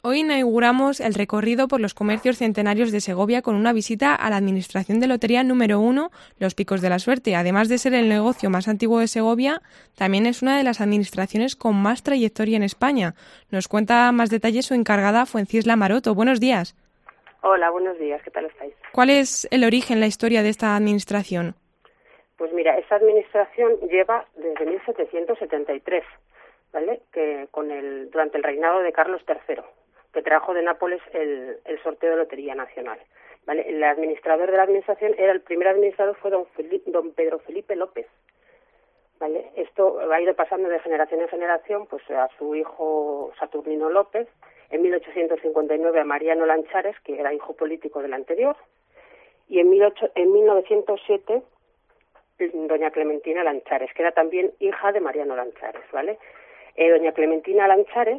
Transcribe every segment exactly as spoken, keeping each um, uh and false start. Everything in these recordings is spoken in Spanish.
Hoy inauguramos el recorrido por los comercios centenarios de Segovia con una visita a la Administración de Lotería número uno, Los Picos de la Suerte. Además de ser el negocio más antiguo de Segovia, también es una de las administraciones con más trayectoria en España. Nos cuenta más detalles su encargada, Fuencisla Maroto. Buenos días. Hola, buenos días. ¿Qué tal estáis? ¿Cuál es el origen, la historia de esta administración? Pues mira, esta administración lleva desde mil setecientos setenta y tres, ¿vale? Que con el durante el reinado de Carlos tercero, que trajo de Nápoles el, el sorteo de Lotería Nacional, ¿vale? El administrador de la administración era el primer administrador fue don, Felipe, don Pedro Felipe López, ¿vale? Esto ha ido pasando de generación en generación, pues a su hijo Saturnino López, en mil ochocientos cincuenta y nueve a Mariano Lanchares, que era hijo político del anterior, y en, mil ocho, en mil novecientos siete doña Clementina Lanchares, que era también hija de Mariano Lanchares, ¿vale? Eh, doña Clementina Lanchares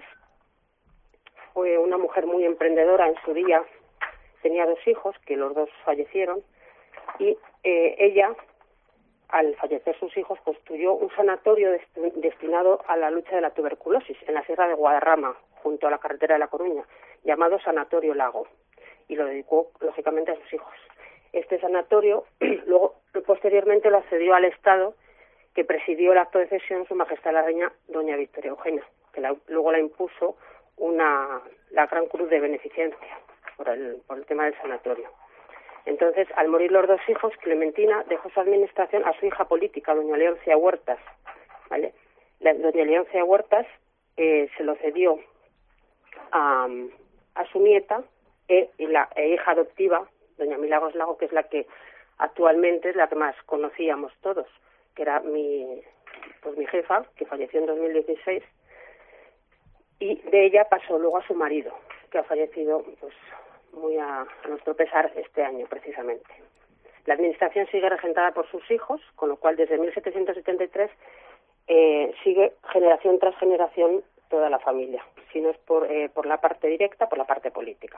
fue una mujer muy emprendedora en su día, tenía dos hijos, que los dos fallecieron, y eh, ella, al fallecer sus hijos, construyó un sanatorio dest- destinado a la lucha de la tuberculosis en la Sierra de Guadarrama, junto a la carretera de La Coruña, llamado Sanatorio Lago, y lo dedicó, lógicamente, a sus hijos. Este sanatorio, luego, posteriormente lo cedió al Estado, que presidió el acto de cesión Su Majestad la Reina Doña Victoria Eugenia, que la, luego la impuso una la Gran Cruz de Beneficencia por el, por el tema del sanatorio. Entonces, al morir los dos hijos, Clementina dejó su administración a su hija política, doña Leoncia Huertas, ¿vale? La, doña Leoncia Huertas eh, se lo cedió a, a su nieta e, y la e hija adoptiva, doña Milagros Lago, que es la que actualmente es la que más conocíamos todos, que era mi pues mi jefa, que falleció en dos mil dieciséis, y de ella pasó luego a su marido, que ha fallecido pues muy a, a nuestro pesar este año precisamente. La administración sigue regentada por sus hijos, con lo cual desde mil setecientos setenta y tres eh, sigue generación tras generación toda la familia, si no es por, eh, por la parte directa, por la parte política.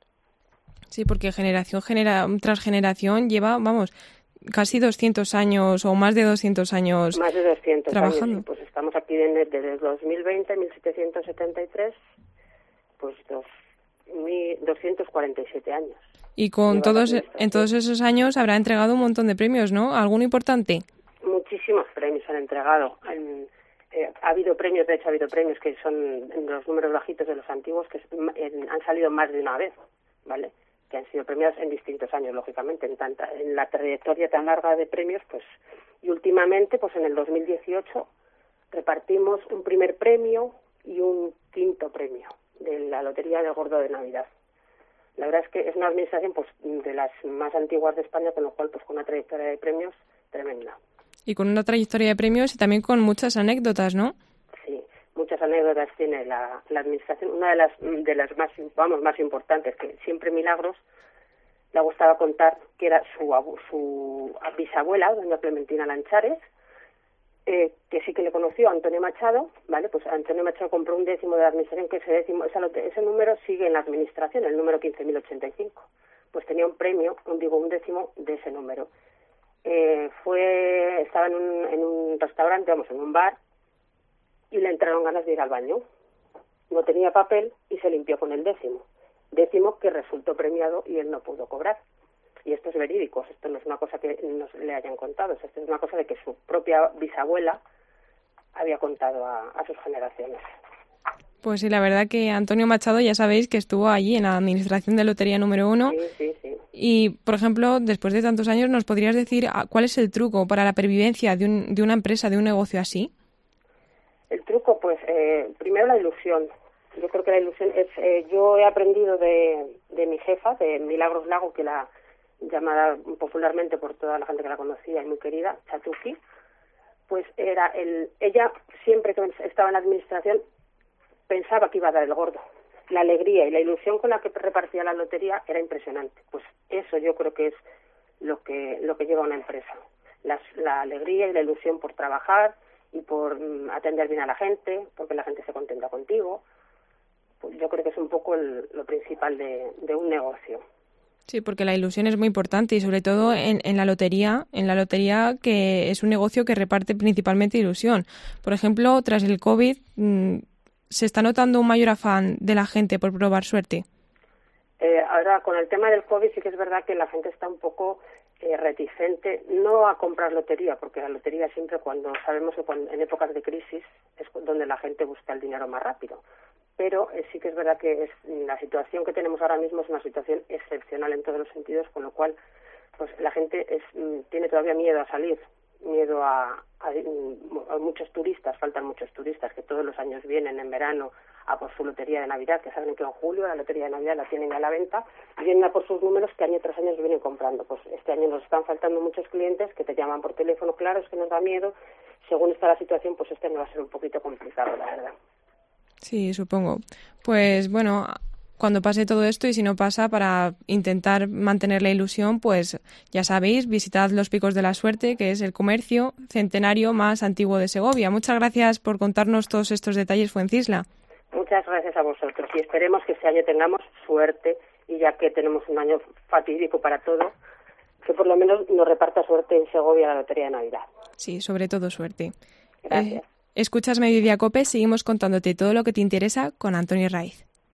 Sí, porque generación genera, tras generación lleva, vamos, casi doscientos años o más de doscientos años más de doscientos trabajando. Años, pues estamos aquí desde, desde el dos mil veinte, mil setecientos setenta y tres, pues dos, doscientos cuarenta y siete años. Y con todos, en todos esos años habrá entregado un montón de premios, ¿no? ¿Alguno importante? Muchísimos premios han entregado. En, eh, ha habido premios, de hecho ha habido premios que son en los números bajitos de los antiguos, que en, han salido más de una vez, ¿vale? Que han sido premiados en distintos años, lógicamente, en tanta en la trayectoria tan larga de premios, pues, y últimamente, pues en el dos mil dieciocho repartimos un primer premio y un quinto premio de la Lotería del Gordo de Navidad. La verdad es que es una administración, pues, de las más antiguas de España, con lo cual, pues, con una trayectoria de premios tremenda. Y con una trayectoria de premios y también con muchas anécdotas, ¿no? Sí. Muchas anécdotas tiene la, la administración. Una de las de las más vamos más importantes, que siempre Milagros le gustaba contar, que era su abu, su bisabuela, doña Clementina Lanchares, eh, que sí que le conoció a Antonio Machado, ¿vale? Pues Antonio Machado compró un décimo de la administración, que ese décimo, esa, ese número sigue en la administración, el número quince mil ochenta y cinco. Pues tenía un premio, un digo un décimo de ese número. Eh, fue estaba en un, en un restaurante, vamos, en un bar, y le entraron ganas de ir al baño. No tenía papel y se limpió con el décimo. Décimo que resultó premiado y él no pudo cobrar. Y esto es verídico, esto no es una cosa que nos le hayan contado, esto es una cosa de que su propia bisabuela había contado a, a sus generaciones. Pues sí, la verdad que Antonio Machado, ya sabéis que estuvo allí en la administración de Lotería número uno. Sí, sí, sí. Y, por ejemplo, después de tantos años, ¿nos podrías decir cuál es el truco para la pervivencia de, un, de una empresa, de un negocio así? El truco, pues, eh, primero la ilusión. Yo creo que la ilusión es... Eh, yo he aprendido de, de mi jefa, de Milagros Lago, que la llamada popularmente por toda la gente que la conocía y muy querida, Chatuki, pues era el... Ella, siempre que estaba en la administración, pensaba que iba a dar el gordo. La alegría y la ilusión con la que repartía la lotería era impresionante. Pues eso yo creo que es lo que, lo que lleva a una empresa. La, la alegría y la ilusión por trabajar, y por um, atender bien a la gente, porque la gente se contenta contigo. Pues yo creo que es un poco el, lo principal de, de un negocio. Sí, porque la ilusión es muy importante y sobre todo en, en la lotería, en la lotería que es un negocio que reparte principalmente ilusión. Por ejemplo, tras el COVID, mmm, ¿se está notando un mayor afán de la gente por probar suerte? Eh, ahora, con el tema del COVID sí que es verdad que la gente está un poco eh, reticente, no a comprar lotería, porque la lotería siempre, cuando sabemos que cuando, en épocas de crisis es donde la gente busca el dinero más rápido. Pero eh, sí que es verdad que es, la situación que tenemos ahora mismo es una situación excepcional en todos los sentidos, con lo cual pues la gente es, tiene todavía miedo a salir, miedo a, a, a muchos turistas, faltan muchos turistas que todos los años vienen en verano a por su lotería de Navidad, que saben que en julio la lotería de Navidad la tienen a la venta, y vienen a por sus números que año tras año vienen comprando. Pues este año nos están faltando muchos clientes que te llaman por teléfono, claro, es que nos da miedo, según está la situación, pues este año va a ser un poquito complicado, la verdad. Sí, supongo. Pues bueno, cuando pase todo esto, y si no pasa, para intentar mantener la ilusión, pues ya sabéis, visitad los Picos de la Suerte, que es el comercio centenario más antiguo de Segovia. Muchas gracias por contarnos todos estos detalles, Fuencisla. Muchas gracias a vosotros y esperemos que este año tengamos suerte, y ya que tenemos un año fatídico para todo, que por lo menos nos reparta suerte en Segovia la Lotería de Navidad. Sí, sobre todo suerte. Gracias. Eh, escuchas Mediodía Cope, seguimos contándote todo lo que te interesa con Antonio Raiz.